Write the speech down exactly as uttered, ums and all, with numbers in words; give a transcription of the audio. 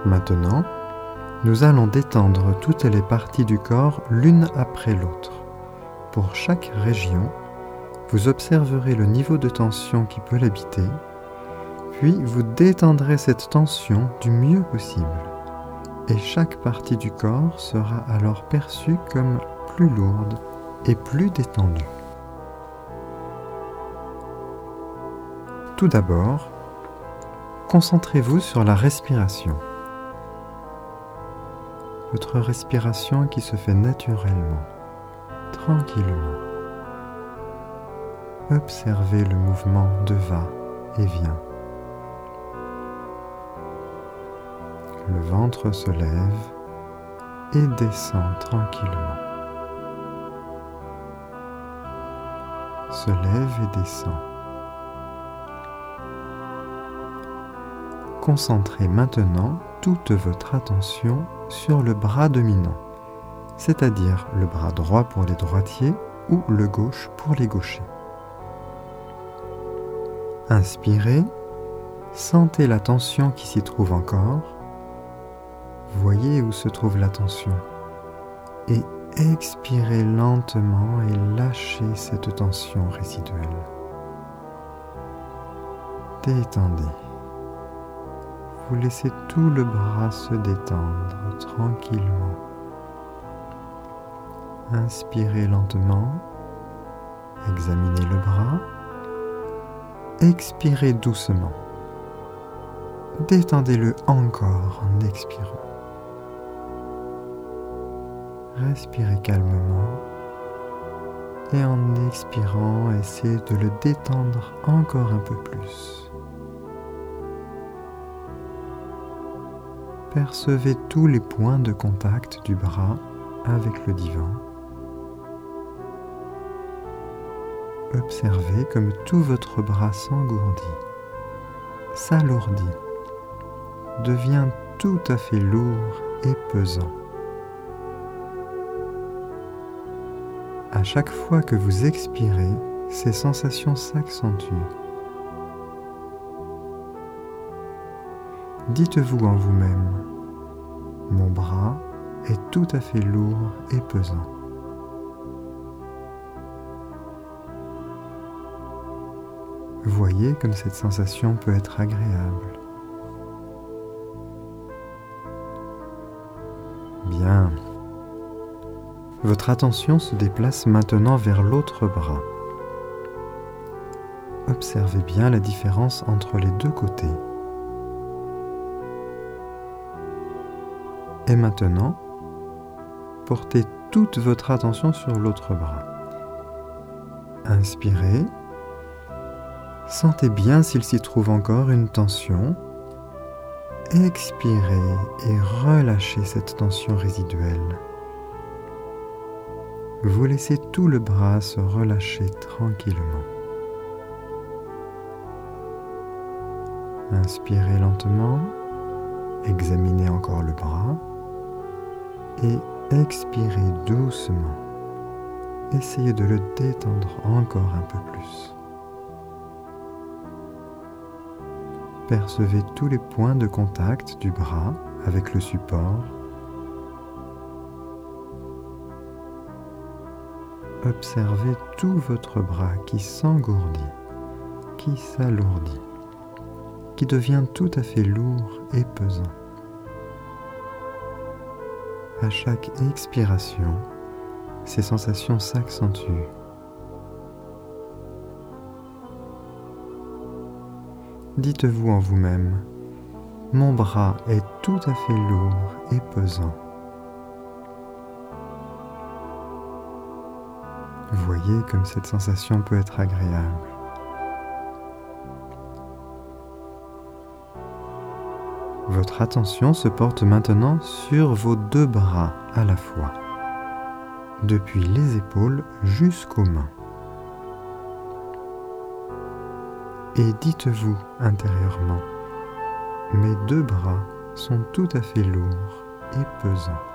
Maintenant, nous allons détendre toutes les parties du corps l'une après l'autre. Pour chaque région, vous observerez le niveau de tension qui peut l'habiter, puis vous détendrez cette tension du mieux possible. Et chaque partie du corps sera alors perçue comme plus lourde et plus détendue. Tout d'abord, concentrez-vous sur la respiration. Votre respiration qui se fait naturellement, tranquillement. Observez le mouvement de va et vient. Le ventre se lève et descend tranquillement. Se lève et descend. Concentrez maintenant toute votre attention sur le bras dominant, c'est-à-dire le bras droit pour les droitiers ou le gauche pour les gauchers. Inspirez, sentez la tension qui s'y trouve encore. Voyez où se trouve la tension et expirez lentement et lâchez cette tension résiduelle. Détendez. Vous laissez tout le bras se détendre tranquillement. Inspirez lentement, examinez le bras, expirez doucement. Détendez-le encore en expirant. Respirez calmement et en expirant, essayez de le détendre encore un peu plus. Percevez tous les points de contact du bras avec le divan. Observez comme tout votre bras s'engourdit, s'alourdit, devient tout à fait lourd et pesant. À chaque fois que vous expirez, ces sensations s'accentuent. Dites-vous en vous-même, mon bras est tout à fait lourd et pesant. Voyez comme cette sensation peut être agréable. Bien. Votre attention se déplace maintenant vers l'autre bras. Observez bien la différence entre les deux côtés. Et maintenant, portez toute votre attention sur l'autre bras. Inspirez. Sentez bien s'il s'y trouve encore une tension. Expirez et relâchez cette tension résiduelle. Vous laissez tout le bras se relâcher tranquillement. Inspirez lentement, examinez encore le bras et expirez doucement. Essayez de le détendre encore un peu plus. Percevez tous les points de contact du bras avec le support. Observez tout votre bras qui s'engourdit, qui s'alourdit, qui devient tout à fait lourd et pesant. À chaque expiration, ces sensations s'accentuent. Dites-vous en vous-même, mon bras est tout à fait lourd et pesant. Voyez comme cette sensation peut être agréable. Votre attention se porte maintenant sur vos deux bras à la fois, depuis les épaules jusqu'aux mains. Et dites-vous intérieurement, mes deux bras sont tout à fait lourds et pesants.